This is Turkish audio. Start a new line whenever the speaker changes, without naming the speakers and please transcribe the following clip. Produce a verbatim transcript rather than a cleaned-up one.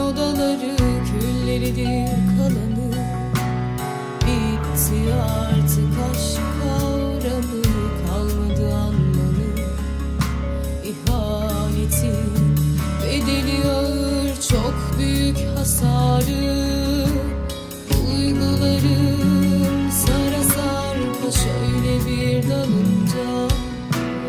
odaları külleridir kalanı. Bitti artık aşk kavramı, kalmadı anlamı. İhanetin bedeli ağır, çok büyük hasarı. Duygularım sara sarpa şöyle bir dalınca.